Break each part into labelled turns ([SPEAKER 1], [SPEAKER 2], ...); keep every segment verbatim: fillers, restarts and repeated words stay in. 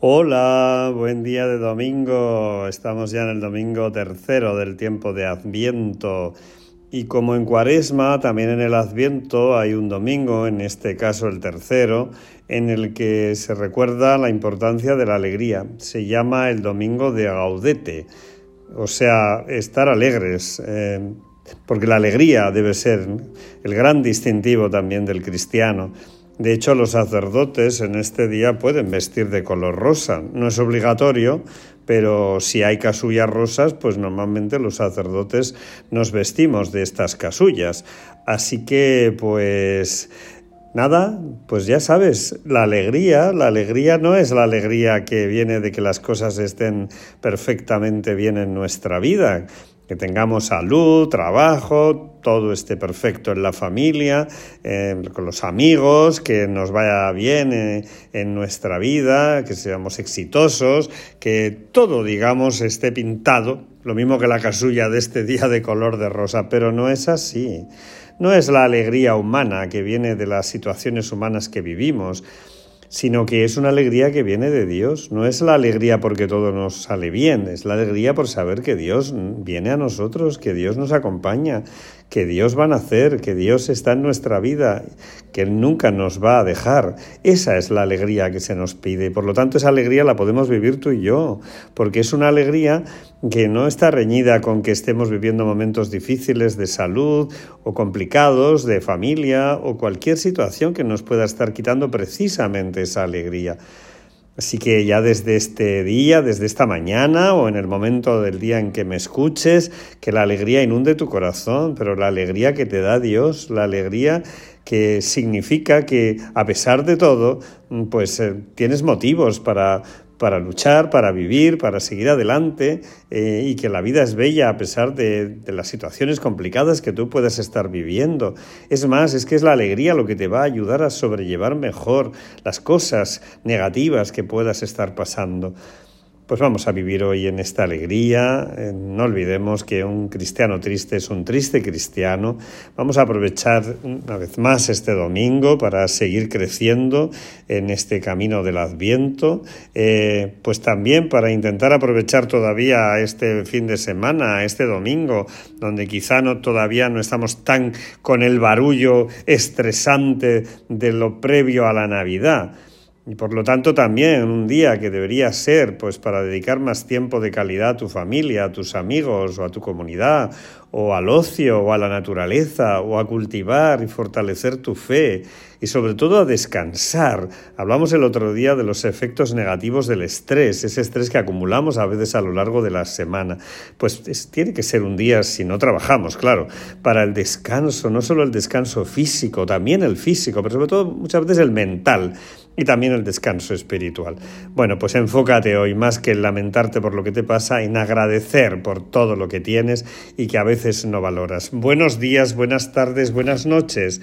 [SPEAKER 1] Hola, buen día de domingo. Estamos ya en el domingo tercero del tiempo de Adviento. Y como en Cuaresma, también en el Adviento hay un domingo, en este caso el tercero, en el que se recuerda la importancia de la alegría. Se llama el Domingo de Gaudete, o sea, estar alegres, eh, porque la alegría debe ser el gran distintivo también del cristiano. De hecho, los sacerdotes en este día pueden vestir de color rosa. No es obligatorio, pero si hay casullas rosas, pues normalmente los sacerdotes nos vestimos de estas casullas. Así que, pues nada, pues ya sabes, la alegría, la alegría no es la alegría que viene de que las cosas estén perfectamente bien en nuestra vida, que tengamos salud, trabajo, todo esté perfecto en la familia, eh, con los amigos, que nos vaya bien eh, en nuestra vida, que seamos exitosos, que todo, digamos, esté pintado, lo mismo que la casulla de este día de color de rosa, pero no es así. No es la alegría humana que viene de las situaciones humanas que vivimos, sino que es una alegría que viene de Dios. No es la alegría porque todo nos sale bien, es la alegría por saber que Dios viene a nosotros, que Dios nos acompaña, que Dios va a nacer, que Dios está en nuestra vida, que Él nunca nos va a dejar. Esa es la alegría que se nos pide y por lo tanto esa alegría la podemos vivir tú y yo, porque es una alegría que no está reñida con que estemos viviendo momentos difíciles de salud o complicados de familia o cualquier situación que nos pueda estar quitando precisamente esa alegría. Así que ya desde este día, desde esta mañana o en el momento del día en que me escuches, que la alegría inunde tu corazón, pero la alegría que te da Dios, la alegría que significa que a pesar de todo, pues eh, tienes motivos para... para luchar, para vivir, para seguir adelante eh, y que la vida es bella a pesar de, de las situaciones complicadas que tú puedas estar viviendo. Es más, es que es la alegría lo que te va a ayudar a sobrellevar mejor las cosas negativas que puedas estar pasando. Pues vamos a vivir hoy en esta alegría. Eh, no olvidemos que un cristiano triste es un triste cristiano. Vamos a aprovechar una vez más este domingo para seguir creciendo en este camino del Adviento. Eh, pues también para intentar aprovechar todavía este fin de semana, este domingo, donde quizá no, todavía no estamos tan con el barullo estresante de lo previo a la Navidad. Y por lo tanto también un día que debería ser pues para dedicar más tiempo de calidad a tu familia, a tus amigos o a tu comunidad o al ocio o a la naturaleza o a cultivar y fortalecer tu fe y sobre todo a descansar. Hablamos el otro día de los efectos negativos del estrés, ese estrés que acumulamos a veces a lo largo de la semana. Pues es, tiene que ser un día, si no trabajamos, claro, para el descanso, no solo el descanso físico, también el físico, pero sobre todo muchas veces el mental. Y también el descanso espiritual. Bueno, pues enfócate hoy más que en lamentarte por lo que te pasa, en agradecer por todo lo que tienes y que a veces no valoras. Buenos días, buenas tardes, buenas noches.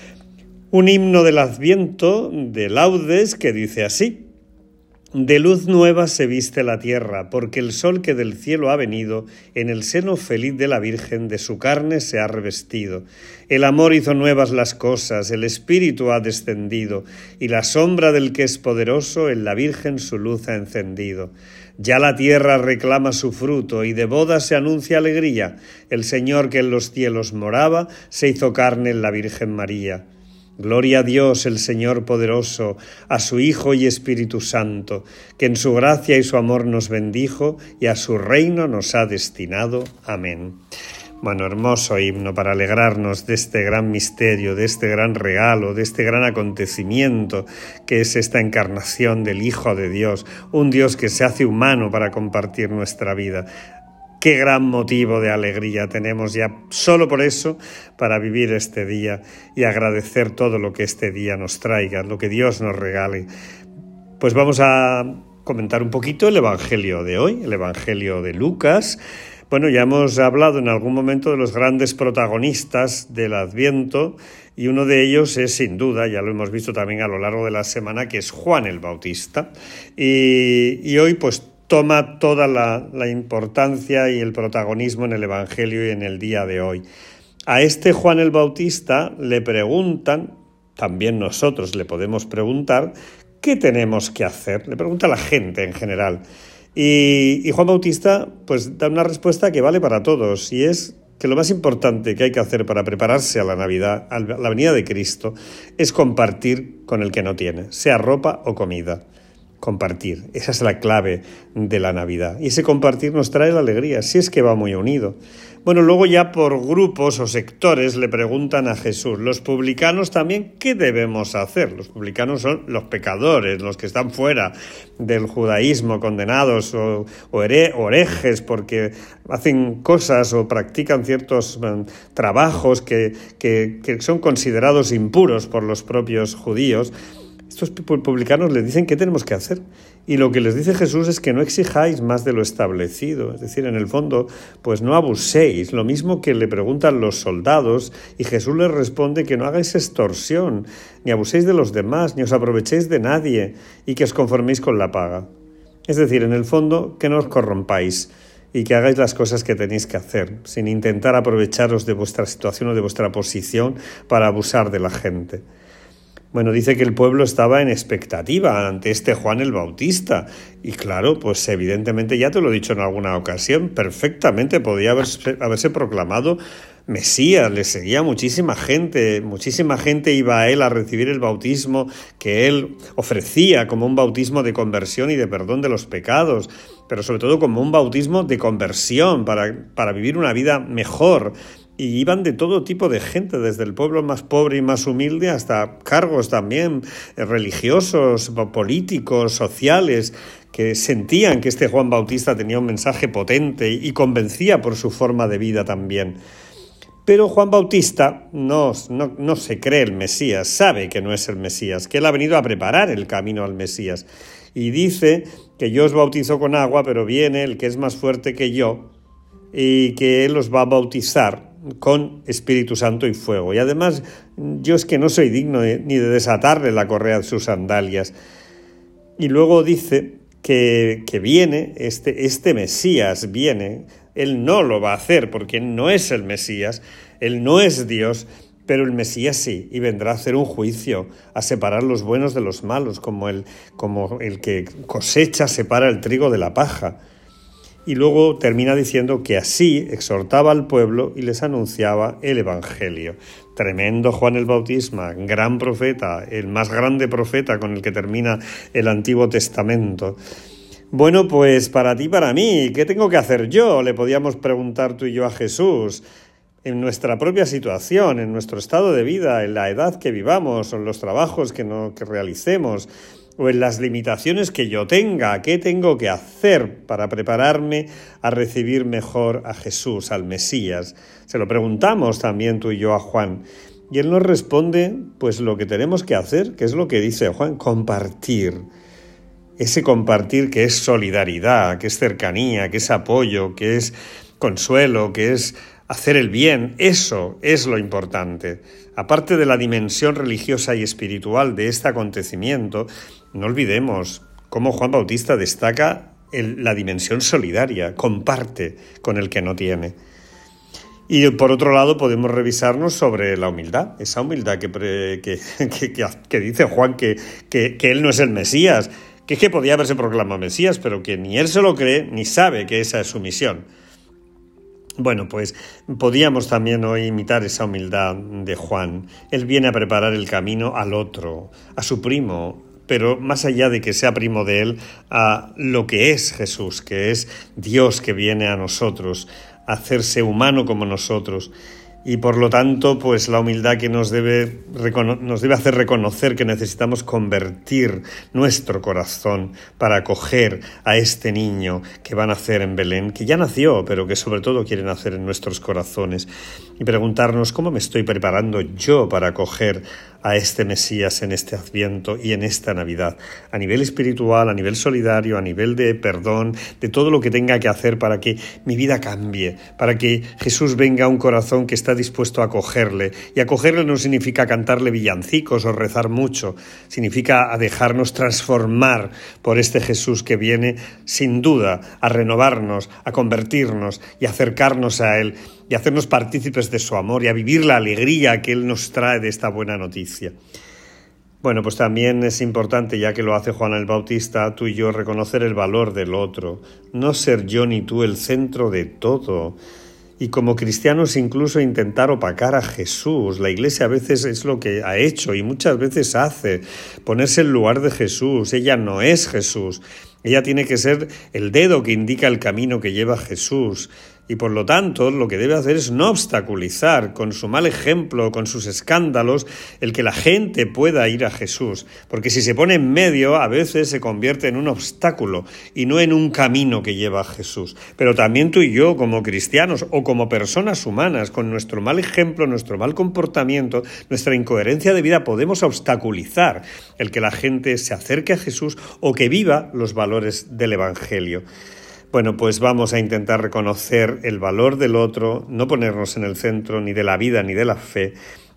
[SPEAKER 1] Un himno del Adviento de Laudes que dice así: de luz nueva se viste la tierra, porque el sol que del cielo ha venido, en el seno feliz de la Virgen de su carne se ha revestido. El amor hizo nuevas las cosas, el Espíritu ha descendido, y la sombra del que es poderoso en la Virgen su luz ha encendido. Ya la tierra reclama su fruto, y de boda se anuncia alegría. El Señor que en los cielos moraba, se hizo carne en la Virgen María. Gloria a Dios, el Señor poderoso, a su Hijo y Espíritu Santo, que en su gracia y su amor nos bendijo y a su reino nos ha destinado. Amén. Bueno, hermoso himno para alegrarnos de este gran misterio, de este gran regalo, de este gran acontecimiento que es esta encarnación del Hijo de Dios, un Dios que se hace humano para compartir nuestra vida. Qué gran motivo de alegría tenemos ya solo por eso para vivir este día y agradecer todo lo que este día nos traiga, lo que Dios nos regale. Pues vamos a comentar un poquito el Evangelio de hoy, el Evangelio de Lucas. Bueno, ya hemos hablado en algún momento de los grandes protagonistas del Adviento y uno de ellos es sin duda, ya lo hemos visto también a lo largo de la semana, que es Juan el Bautista. Y, y hoy pues toma toda la, la importancia y el protagonismo en el Evangelio y en el día de hoy. A este Juan el Bautista le preguntan, también nosotros le podemos preguntar, ¿qué tenemos que hacer? Le pregunta a la gente en general. Y, y Juan Bautista pues da una respuesta que vale para todos, y es que lo más importante que hay que hacer para prepararse a la Navidad, a la venida de Cristo, es compartir con el que no tiene, sea ropa o comida. Compartir, esa es la clave de la Navidad. Y ese compartir nos trae la alegría, si es que va muy unido. Bueno, luego ya por grupos o sectores le preguntan a Jesús, los publicanos también, ¿qué debemos hacer? Los publicanos son los pecadores, los que están fuera del judaísmo, condenados o, o herejes porque hacen cosas o practican ciertos um, trabajos que, que, que son considerados impuros por los propios judíos. Estos publicanos les dicen qué tenemos que hacer, y lo que les dice Jesús es que no exijáis más de lo establecido, es decir, en el fondo, pues no abuséis, lo mismo que le preguntan los soldados, y Jesús les responde que no hagáis extorsión, ni abuséis de los demás, ni os aprovechéis de nadie, y que os conforméis con la paga. Es decir, en el fondo, que no os corrompáis y que hagáis las cosas que tenéis que hacer, sin intentar aprovecharos de vuestra situación o de vuestra posición para abusar de la gente. Bueno, dice que el pueblo estaba en expectativa ante este Juan el Bautista. Y claro, pues evidentemente, ya te lo he dicho en alguna ocasión, perfectamente podía haberse, haberse proclamado Mesías. Le seguía muchísima gente, muchísima gente iba a él a recibir el bautismo que él ofrecía como un bautismo de conversión y de perdón de los pecados, pero sobre todo como un bautismo de conversión para, para vivir una vida mejor. Y iban de todo tipo de gente, desde el pueblo más pobre y más humilde hasta cargos también religiosos, políticos, sociales, que sentían que este Juan Bautista tenía un mensaje potente y convencía por su forma de vida también. Pero Juan Bautista no, no, no se cree el Mesías, sabe que no es el Mesías, que él ha venido a preparar el camino al Mesías. Y dice que yo os bautizo con agua, pero viene el que es más fuerte que yo y que él os va a bautizar con Espíritu Santo y fuego. Y además, yo es que no soy digno de, ni de desatarle la correa de sus sandalias. Y luego dice que, que viene, este, este Mesías viene, él no lo va a hacer porque no es el Mesías, él no es Dios, pero el Mesías sí, y vendrá a hacer un juicio, a separar los buenos de los malos, como el, como el que cosecha separa el trigo de la paja. Y luego termina diciendo que así exhortaba al pueblo y les anunciaba el Evangelio. Tremendo Juan el Bautista, gran profeta, el más grande profeta con el que termina el Antiguo Testamento. Bueno, pues para ti, para mí, ¿qué tengo que hacer yo? Le podíamos preguntar tú y yo a Jesús. En nuestra propia situación, en nuestro estado de vida, en la edad que vivamos, o en los trabajos que, no, que realicemos, o en las limitaciones que yo tenga, ¿qué tengo que hacer para prepararme a recibir mejor a Jesús, al Mesías? Se lo preguntamos también tú y yo a Juan. Y él nos responde, pues lo que tenemos que hacer, que es lo que dice Juan, compartir. Ese compartir que es solidaridad, que es cercanía, que es apoyo, que es consuelo, que es hacer el bien, eso es lo importante. Aparte de la dimensión religiosa y espiritual de este acontecimiento, no olvidemos cómo Juan Bautista destaca el, la dimensión solidaria, comparte con el que no tiene. Y por otro lado podemos revisarnos sobre la humildad, esa humildad que, que, que, que, que dice Juan que, que, que él no es el Mesías, que es que podía haberse proclamado Mesías, pero que ni él se lo cree ni sabe que esa es su misión. Bueno, pues podíamos también hoy imitar esa humildad de Juan. Él viene a preparar el camino al otro, a su primo, pero más allá de que sea primo de él, a lo que es Jesús, que es Dios que viene a nosotros, a hacerse humano como nosotros. Y por lo tanto, pues la humildad que nos debe, nos debe hacer reconocer que necesitamos convertir nuestro corazón para acoger a este niño que va a nacer en Belén, que ya nació, pero que sobre todo quiere nacer en nuestros corazones. Y preguntarnos cómo me estoy preparando yo para acoger a este Mesías en este Adviento y en esta Navidad, a nivel espiritual, a nivel solidario, a nivel de perdón, de todo lo que tenga que hacer para que mi vida cambie, para que Jesús venga a un corazón que está dispuesto a acogerle. Y acogerle no significa cantarle villancicos o rezar mucho, significa a dejarnos transformar por este Jesús que viene sin duda a renovarnos, a convertirnos y a acercarnos a Él y hacernos partícipes de su amor y a vivir la alegría que Él nos trae de esta buena noticia. Bueno, pues también es importante, ya que lo hace Juan el Bautista, tú y yo reconocer el valor del otro, no ser yo ni tú el centro de todo. Y como cristianos incluso intentar opacar a Jesús. La Iglesia a veces es lo que ha hecho y muchas veces hace, ponerse en lugar de Jesús. Ella no es Jesús. Ella tiene que ser el dedo que indica el camino que lleva Jesús. Y por lo tanto, lo que debe hacer es no obstaculizar con su mal ejemplo, con sus escándalos, el que la gente pueda ir a Jesús. Porque si se pone en medio, a veces se convierte en un obstáculo y no en un camino que lleva a Jesús. Pero también tú y yo, como cristianos o como personas humanas, con nuestro mal ejemplo, nuestro mal comportamiento, nuestra incoherencia de vida, podemos obstaculizar el que la gente se acerque a Jesús o que viva los valores del Evangelio. Bueno, pues vamos a intentar reconocer el valor del otro, no ponernos en el centro ni de la vida ni de la fe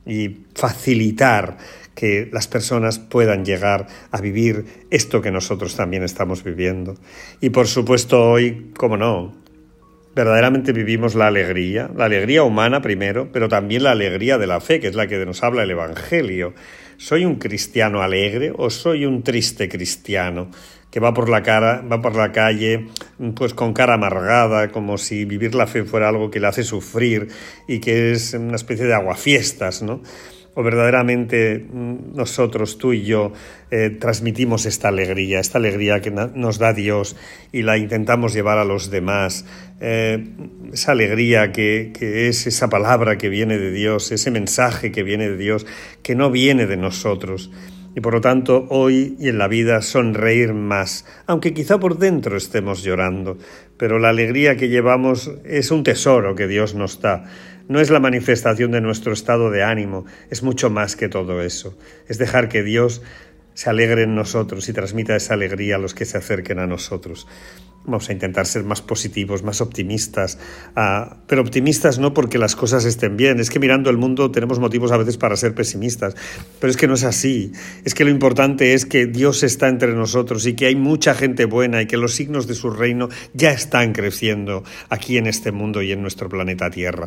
[SPEAKER 1] y facilitar que las personas puedan llegar a vivir esto que nosotros también estamos viviendo. Y por supuesto hoy, cómo no, verdaderamente vivimos la alegría, la alegría humana primero, pero también la alegría de la fe, que es la que nos habla el Evangelio. ¿Soy un cristiano alegre o soy un triste cristiano que va por la cara, va por la calle pues con cara amargada, como si vivir la fe fuera algo que le hace sufrir y que es una especie de aguafiestas, ¿no? O verdaderamente nosotros, tú y yo, eh, transmitimos esta alegría, esta alegría que nos da Dios y la intentamos llevar a los demás, eh, esa alegría que, que es esa palabra que viene de Dios, ese mensaje que viene de Dios, que no viene de nosotros. Y por lo tanto, hoy y en la vida sonreír más, aunque quizá por dentro estemos llorando, pero la alegría que llevamos es un tesoro que Dios nos da. No es la manifestación de nuestro estado de ánimo, es mucho más que todo eso. Es dejar que Dios se alegre en nosotros y transmita esa alegría a los que se acerquen a nosotros. Vamos a intentar ser más positivos, más optimistas, uh, pero optimistas no porque las cosas estén bien. Es que mirando el mundo tenemos motivos a veces para ser pesimistas, pero es que no es así. Es que lo importante es que Dios está entre nosotros y que hay mucha gente buena y que los signos de su reino ya están creciendo aquí en este mundo y en nuestro planeta Tierra.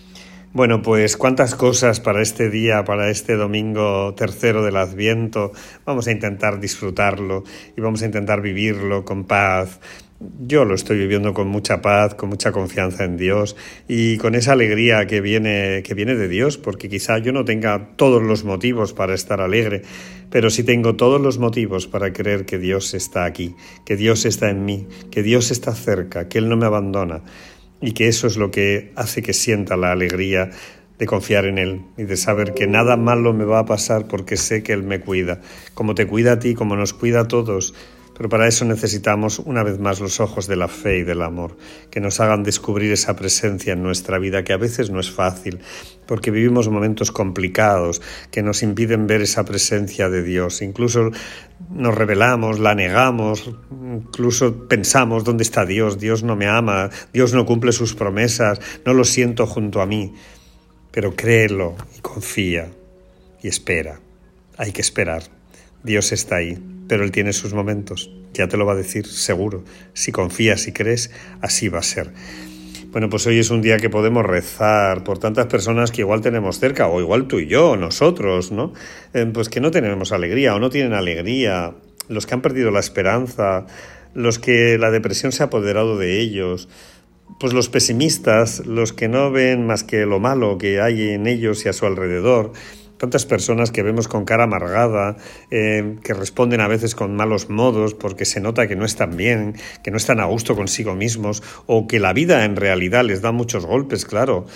[SPEAKER 1] Bueno, pues cuántas cosas para este día, para este domingo tercero del Adviento. Vamos a intentar disfrutarlo y vamos a intentar vivirlo con paz. Yo lo estoy viviendo con mucha paz, con mucha confianza en Dios y con esa alegría que viene, que viene de Dios, porque quizá yo no tenga todos los motivos para estar alegre, pero sí tengo todos los motivos para creer que Dios está aquí, que Dios está en mí, que Dios está cerca, que Él no me abandona. Y que eso es lo que hace que sienta la alegría de confiar en Él y de saber que nada malo me va a pasar porque sé que Él me cuida, como te cuida a ti, como nos cuida a todos. Pero para eso necesitamos una vez más los ojos de la fe y del amor, que nos hagan descubrir esa presencia en nuestra vida, que a veces no es fácil, porque vivimos momentos complicados que nos impiden ver esa presencia de Dios. Incluso nos rebelamos, la negamos, incluso pensamos, ¿dónde está Dios? Dios no me ama, Dios no cumple sus promesas, no lo siento junto a mí. Pero créelo y confía y espera. Hay que esperar. Dios está ahí, pero Él tiene sus momentos. Ya te lo va a decir, seguro. Si confías y crees, así va a ser. Bueno, pues hoy es un día que podemos rezar por tantas personas que igual tenemos cerca, o igual tú y yo, nosotros, ¿no? Eh, pues que no tenemos alegría o no tienen alegría, los que han perdido la esperanza, los que la depresión se ha apoderado de ellos, pues los pesimistas, los que no ven más que lo malo que hay en ellos y a su alrededor. Tantas personas que vemos con cara amargada, eh, que responden a veces con malos modos porque se nota que no están bien, que no están a gusto consigo mismos o que la vida en realidad les da muchos golpes, claro.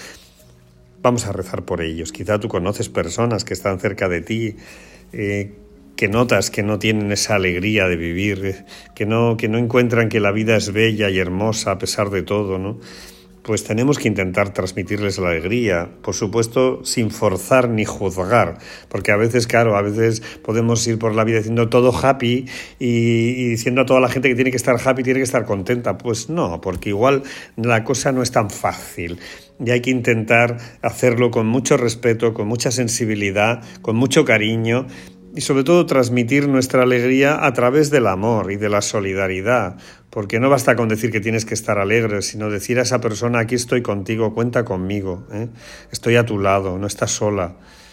[SPEAKER 1] Vamos a rezar por ellos. Quizá tú conoces personas que están cerca de ti, eh, que notas que no tienen esa alegría de vivir, que no, que no encuentran que la vida es bella y hermosa a pesar de todo, ¿no? Pues tenemos que intentar transmitirles la alegría, por supuesto sin forzar ni juzgar, porque a veces, claro, a veces podemos ir por la vida diciendo todo happy y, y diciendo a toda la gente que tiene que estar happy, tiene que estar contenta. Pues no, porque igual la cosa no es tan fácil y hay que intentar hacerlo con mucho respeto, con mucha sensibilidad, con mucho cariño y sobre todo transmitir nuestra alegría a través del amor y de la solidaridad, porque no basta con decir que tienes que estar alegre, sino decir a esa persona, aquí estoy contigo, cuenta conmigo, ¿eh? Estoy a tu lado, no estás sola.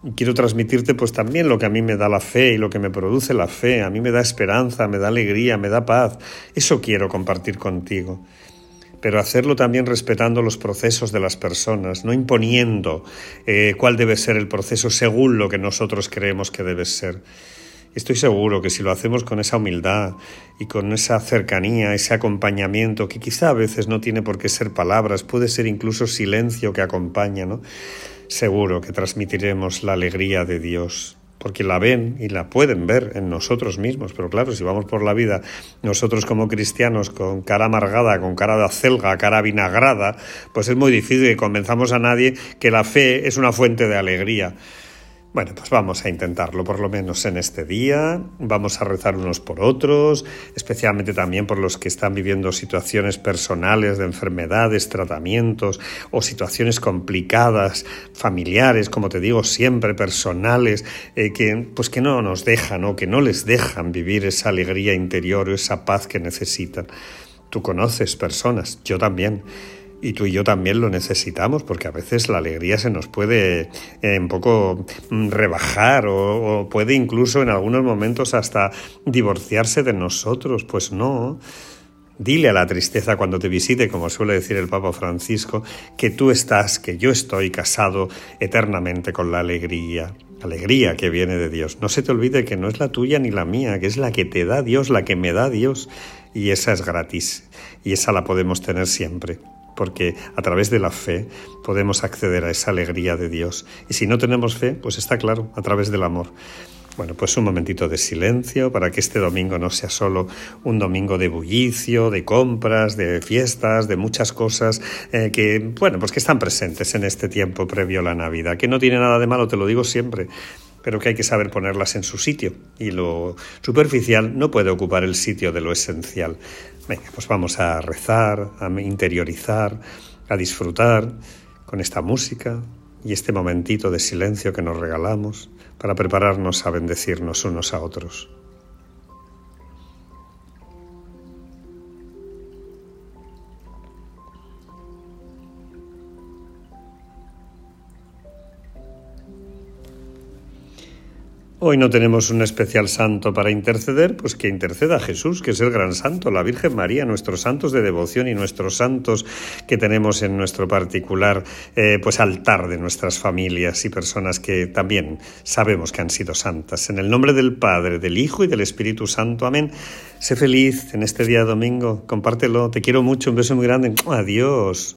[SPEAKER 1] Y quiero transmitirte pues también lo que a mí me da la fe y lo que me produce la fe. A mí me da esperanza, me da alegría, me da paz. Eso quiero compartir contigo. Pero hacerlo también respetando los procesos de las personas, no imponiendo eh, cuál debe ser el proceso según lo que nosotros creemos que debe ser. Estoy seguro que si lo hacemos con esa humildad y con esa cercanía, ese acompañamiento, que quizá a veces no tiene por qué ser palabras, puede ser incluso silencio que acompaña, ¿no? Seguro que transmitiremos la alegría de Dios, porque la ven y la pueden ver en nosotros mismos. Pero claro, si vamos por la vida nosotros como cristianos con cara amargada, con cara de acelga, cara vinagrada, pues es muy difícil que convenzamos a nadie que la fe es una fuente de alegría. Bueno, pues vamos a intentarlo, por lo menos en este día. Vamos a rezar unos por otros, especialmente también por los que están viviendo situaciones personales de enfermedades, tratamientos o situaciones complicadas, familiares, como te digo, siempre personales, eh, que, pues que no nos dejan o que no les dejan vivir esa alegría interior o esa paz que necesitan. Tú conoces personas, yo también. Y tú y yo también lo necesitamos, porque a veces la alegría se nos puede eh, un poco rebajar o, o puede incluso en algunos momentos hasta divorciarse de nosotros. Pues no. Dile a la tristeza cuando te visite, como suele decir el Papa Francisco, que tú estás, que yo estoy casado eternamente con la alegría. Alegría que viene de Dios. No se te olvide que no es la tuya ni la mía, que es la que te da Dios, la que me da Dios. Y esa es gratis. Y esa la podemos tener siempre. Porque a través de la fe podemos acceder a esa alegría de Dios. Y si no tenemos fe, pues está claro, a través del amor. Bueno, pues un momentito de silencio para que este domingo no sea solo un domingo de bullicio, de compras, de fiestas, de muchas cosas eh, que, bueno, pues que están presentes en este tiempo previo a la Navidad. Que no tiene nada de malo, te lo digo siempre, pero que hay que saber ponerlas en su sitio. Y lo superficial no puede ocupar el sitio de lo esencial. Venga, pues vamos a rezar, a interiorizar, a disfrutar con esta música y este momentito de silencio que nos regalamos para prepararnos a bendecirnos unos a otros. Hoy no tenemos un especial santo para interceder, pues que interceda Jesús, que es el gran santo, la Virgen María, nuestros santos de devoción y nuestros santos que tenemos en nuestro particular eh, pues altar de nuestras familias y personas que también sabemos que han sido santas. En el nombre del Padre, del Hijo y del Espíritu Santo. Amén. Sé feliz en este día de domingo, compártelo, te quiero mucho, un beso muy grande. Adiós.